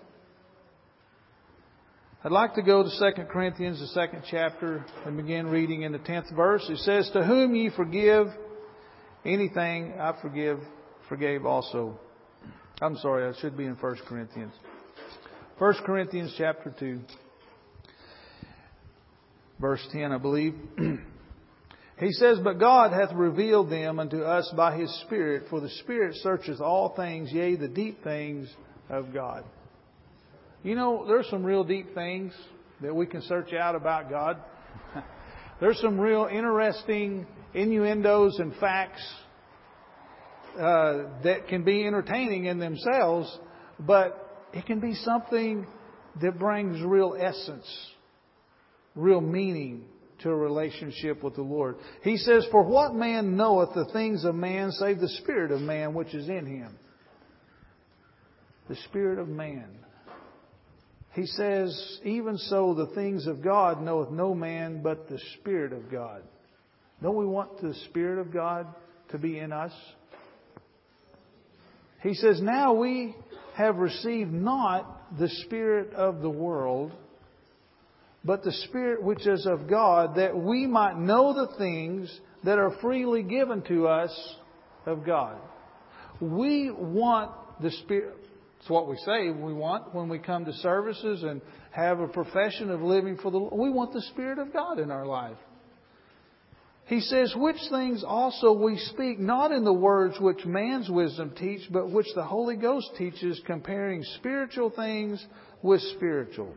I'd like to go to Second Corinthians, the second chapter, and begin reading in the tenth verse. It says, "To whom ye forgive anything, I forgive, forgave also." I'm sorry, I should be in First Corinthians. First Corinthians chapter two, verse ten, I believe. He says, "But God hath revealed them unto us by His Spirit, for the Spirit searcheth all things, yea, the deep things of God." You know, there's some real deep things that we can search out about God. There's some real interesting innuendos and facts uh, that can be entertaining in themselves, but it can be something that brings real essence, real meaning to a relationship with the Lord. He says, "For what man knoweth the things of man, save the spirit of man which is in him?" The spirit of man. He says, "Even so the things of God knoweth no man but the Spirit of God." Don't we want the Spirit of God to be in us? He says, "Now we have received not the spirit of the world, but the Spirit which is of God, that we might know the things that are freely given to us of God." We want the Spirit. It's what we say we want when we come to services and have a profession of living for the Lord. We want the Spirit of God in our life. He says, "Which things also we speak, not in the words which man's wisdom teach, but which the Holy Ghost teaches, comparing spiritual things with spiritual.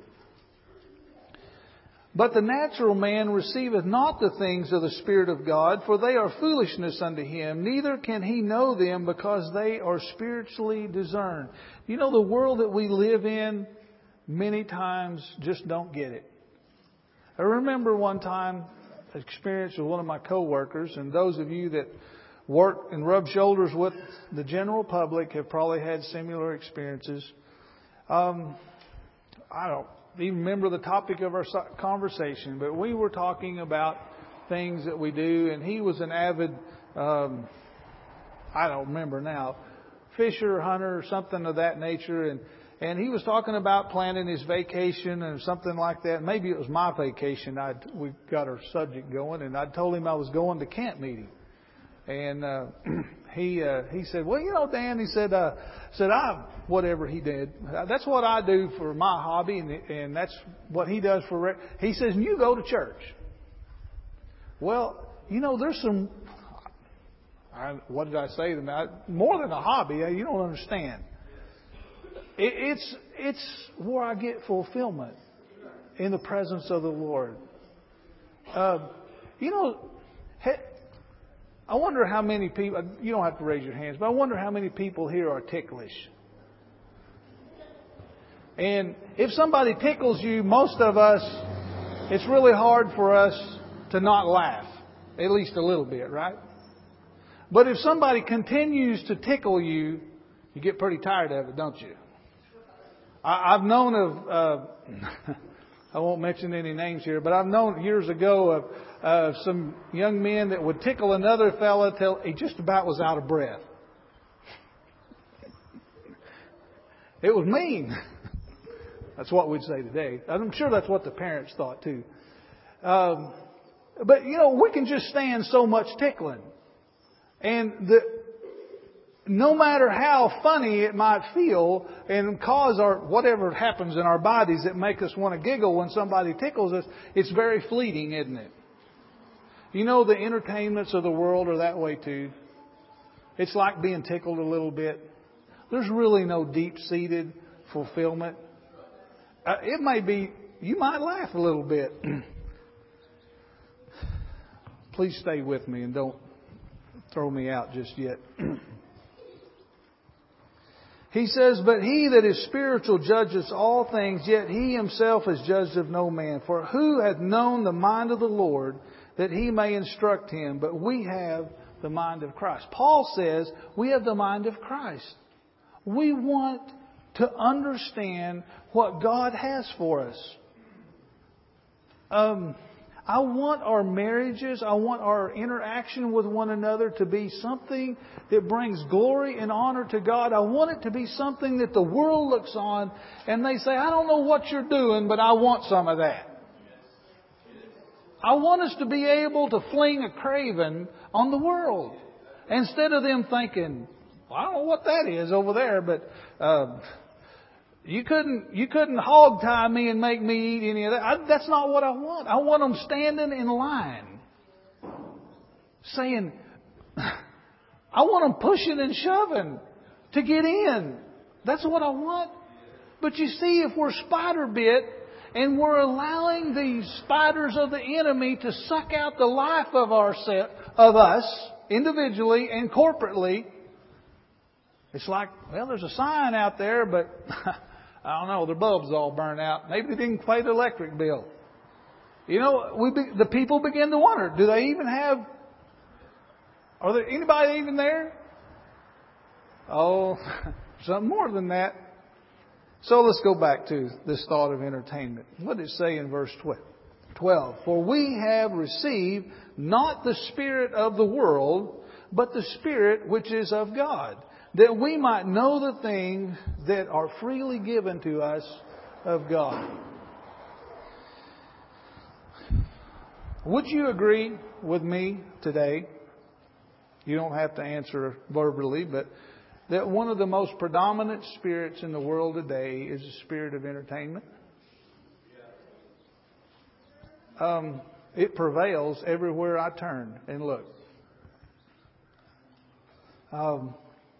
But the natural man receiveth not the things of the Spirit of God, for they are foolishness unto him, neither can he know them, because they are spiritually discerned." You know, the world that we live in, many times just don't get it. I remember one time an experience with one of my coworkers, and those of you that work and rub shoulders with the general public have probably had similar experiences. Um, I don't even remember the topic of our conversation, but we were talking about things that we do, and he was an avid, um, I don't remember now, fisher, hunter, or something of that nature, and and he was talking about planning his vacation and something like that. Maybe it was my vacation. I we got our subject going, and I told him I was going to camp meeting, and uh, he uh, he said, "Well, you know, Dan," he said, uh, said I whatever he did. That's what I do for my hobby, and, and that's what he does for. Re-. He says, "And you go to church." Well, you know, there's some. I, what did I say to him? I, more than a hobby, you don't understand. It, it's it's where I get fulfillment in the presence of the Lord. Uh, you know, he, I wonder how many people. You don't have to raise your hands, but I wonder how many people here are ticklish. And if somebody tickles you, most of us, it's really hard for us to not laugh, at least a little bit, right? But if somebody continues to tickle you, you get pretty tired of it, don't you? I, I've known of uh, I won't mention any names here, but I've known years ago of uh, some young men that would tickle another fella till he just about was out of breath. It was mean. That's what we'd say today. I'm sure that's what the parents thought too. Um, but, you know, we can just stand so much tickling. And the, no matter how funny it might feel and cause our whatever happens in our bodies that make us want to giggle when somebody tickles us, it's very fleeting, isn't it? You know, the entertainments of the world are that way too. It's like being tickled a little bit. There's really no deep-seated fulfillment. Uh, it may be, you might laugh a little bit. Please stay with me and don't throw me out just yet. He says, but he that is spiritual judges all things, yet he himself is judged of no man. For who hath known the mind of the Lord that he may instruct him? But we have the mind of Christ. Paul says we have the mind of Christ. We want to understand what God has for us. Um, I want our marriages, I want our interaction with one another to be something that brings glory and honor to God. I want it to be something that the world looks on and they say, I don't know what you're doing, but I want some of that. I want us to be able to fling a craven on the world instead of them thinking, well, I don't know what that is over there, but uh, you couldn't you couldn't hog tie me and make me eat any of that. I, that's not what I want. I want them standing in line, saying, I want them pushing and shoving to get in. That's what I want. But you see, if we're spider bit and we're allowing these spiders of the enemy to suck out the life of our of us individually and corporately. It's like, well, there's a sign out there, but I don't know, the bulbs all burn out. Maybe they didn't pay the electric bill. You know, we be, the people begin to wonder, do they even have, are there anybody even there? Oh, something more than that. So let's go back to this thought of entertainment. What did it say in verse twelve? For we have received not the spirit of the world, but the Spirit which is of God, that we might know the things that are freely given to us of God. Would you agree with me today? You don't have to answer verbally, but that one of the most predominant spirits in the world today is the spirit of entertainment. Um, it prevails everywhere I turn and look. Um,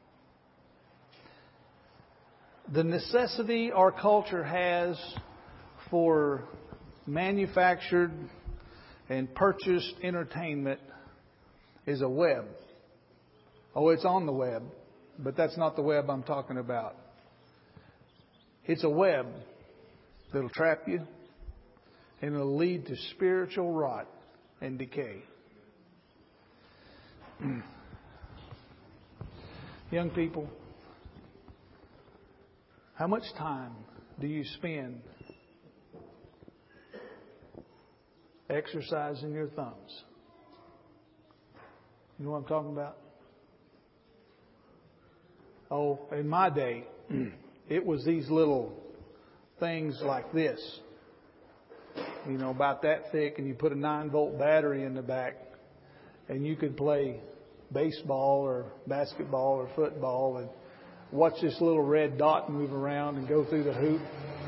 the necessity our culture has for manufactured and purchased entertainment is a web. Oh, it's on the web, but that's not the web I'm talking about. It's a web that'll trap you and it'll lead to spiritual rot and decay. Young people, how much time do you spend exercising your thumbs? You know what I'm talking about? Oh, in my day, it was these little things like this. You know, about that thick, and you put a nine volt battery in the back, and you could play baseball or basketball or football and watch this little red dot move around and go through the hoop.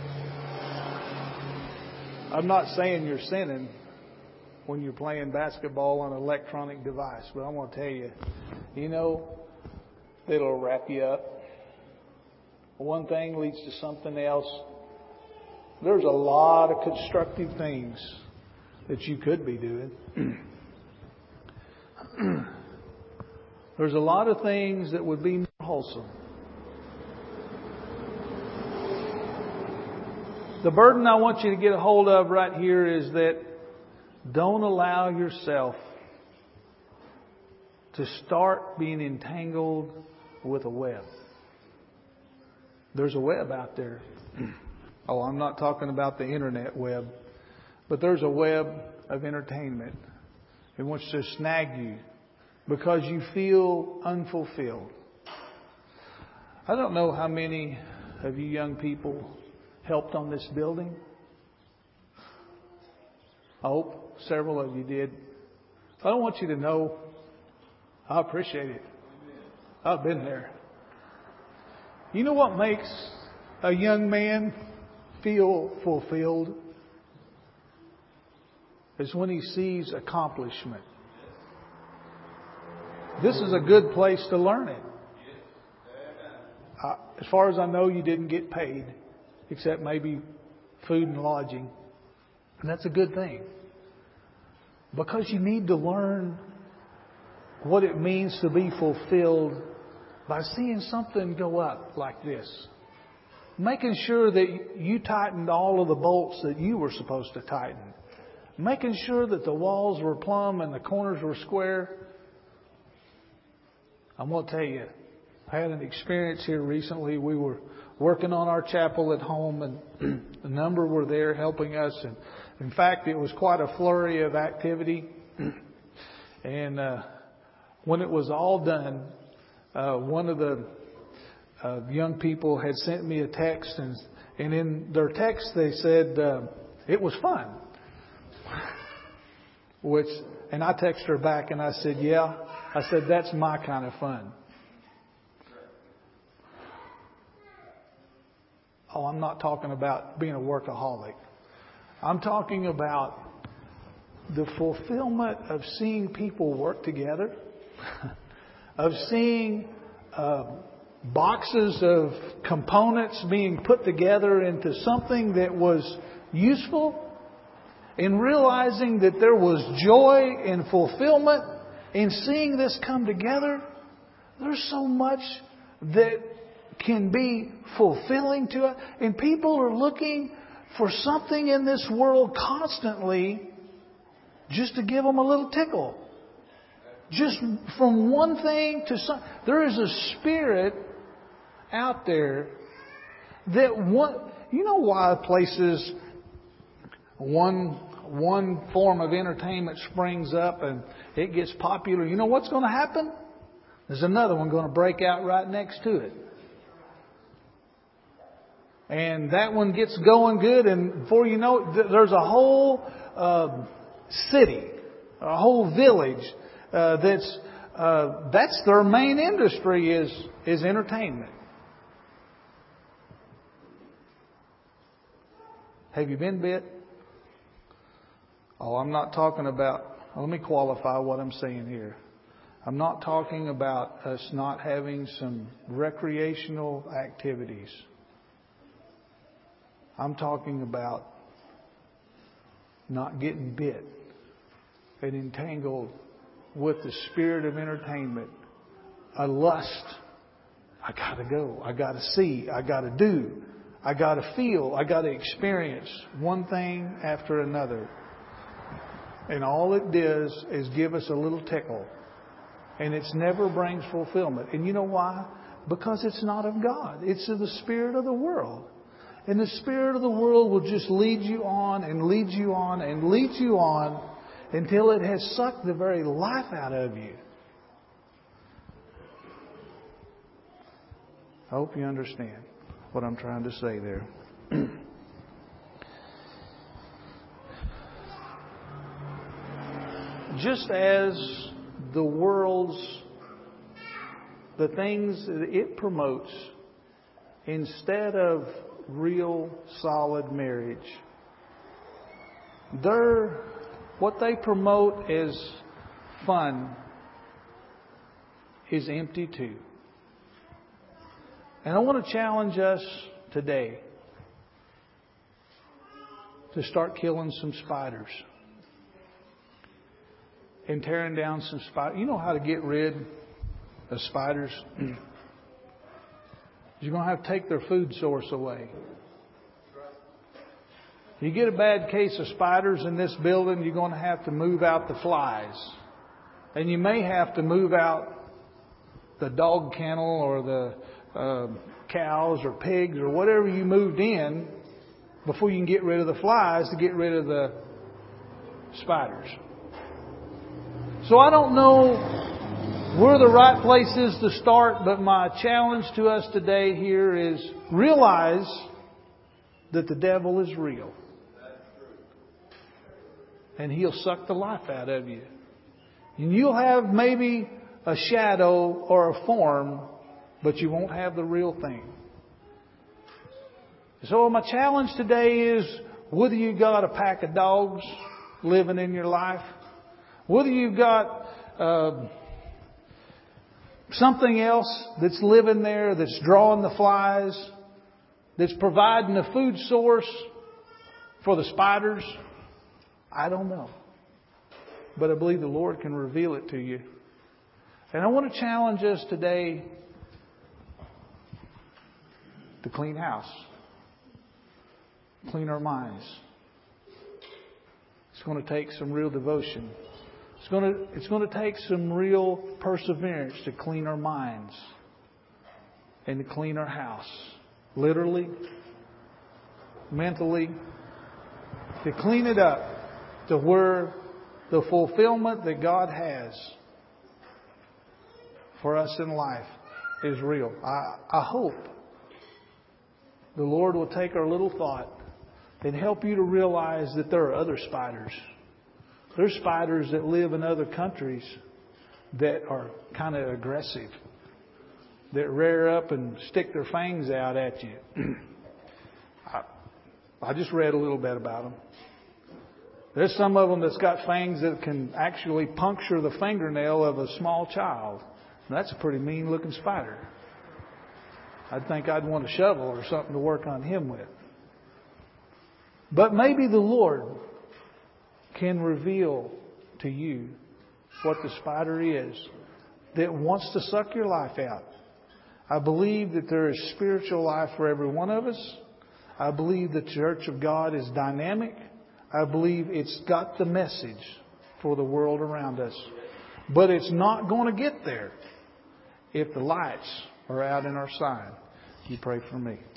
I'm not saying you're sinning when you're playing basketball on an electronic device, but I want to tell you, you know, it'll wrap you up. One thing leads to something else. There's a lot of constructive things that you could be doing. There's a lot of things that would be more wholesome. The burden I want you to get a hold of right here is that don't allow yourself to start being entangled with a web. There's a web out there. Oh, I'm not talking about the internet web, but there's a web of entertainment. It wants to snag you because you feel unfulfilled. I don't know how many of you young people helped on this building. I hope several of you did. I don't want you to know I appreciate it. I've been there. You know what makes a young man feel fulfilled? Is when he sees accomplishment. This is a good place to learn it. Uh, as far as I know, you didn't get paid, except maybe food and lodging. And that's a good thing. Because you need to learn what it means to be fulfilled by seeing something go up like this. Making sure that you tightened all of the bolts that you were supposed to tighten. Making sure that the walls were plumb and the corners were square. I'm going to tell you, I had an experience here recently. We were working on our chapel at home, and a number were there helping us. And in fact, it was quite a flurry of activity. And uh, when it was all done, uh, one of the uh, young people had sent me a text, and, and in their text they said uh, it was fun. Which, and I texted her back and I said, yeah. I said, that's my kind of fun. Oh, I'm not talking about being a workaholic. I'm talking about the fulfillment of seeing people work together, of seeing uh, boxes of components being put together into something that was useful, and realizing that there was joy and fulfillment in seeing this come together. There's so much that can be fulfilling to us. And people are looking for something in this world constantly just to give them a little tickle. Just from one thing to some. There is a spirit out there that one, you know why places, one one form of entertainment springs up and it gets popular. You know what's going to happen? There's another one going to break out right next to it. And that one gets going good, and before you know it, there's a whole uh, city, a whole village uh, that's uh, that's their main industry is is entertainment. Have you been bit? Oh, I'm not talking about. Let me qualify what I'm saying here. I'm not talking about us not having some recreational activities. I'm talking about not getting bit and entangled with the spirit of entertainment, a lust. I got to go. I got to see. I got to do. I got to feel. I got to experience one thing after another. And all it does is give us a little tickle. And it never brings fulfillment. And you know why? Because it's not of God. It's of the spirit of the world. And the spirit of the world will just lead you on and lead you on and lead you on until it has sucked the very life out of you. I hope you understand what I'm trying to say there. Just as the world's, the things that it promotes, instead of real solid marriage, they're, what they promote as fun is empty too. And I want to challenge us today to start killing some spiders and tearing down some spiders. You know how to get rid of spiders? You're going to have to take their food source away. You get a bad case of spiders in this building, you're going to have to move out the flies. And you may have to move out the dog kennel or the uh, cows or pigs or whatever you moved in before you can get rid of the flies, to get rid of the spiders. So I don't know where the right place is to start, but my challenge to us today here is realize that the devil is real. And he'll suck the life out of you. And you'll have maybe a shadow or a form, but you won't have the real thing. So my challenge today is whether you've got a pack of dogs living in your life, whether you've got uh, something else that's living there, that's drawing the flies, that's providing a food source for the spiders, I don't know. But I believe the Lord can reveal it to you. And I want to challenge us today to clean house. Clean our minds. It's going to take some real devotion. It's going to, it's going to take some real perseverance to clean our minds and to clean our house. Literally, mentally, to clean it up to where the fulfillment that God has for us in life is real. I, I hope the Lord will take our little thought and help you to realize that there are other spiders. There's spiders that live in other countries that are kind of aggressive, that rear up and stick their fangs out at you. I, I just read a little bit about them. There's some of them that's got fangs that can actually puncture the fingernail of a small child. And that's a pretty mean looking spider. I'd think I'd want a shovel or something to work on him with. But maybe the Lord can reveal to you what the spider is that wants to suck your life out. I believe that there is spiritual life for every one of us. I believe the Church of God is dynamic. I believe it's got the message for the world around us. But it's not going to get there if the lights are out in our side. You pray for me.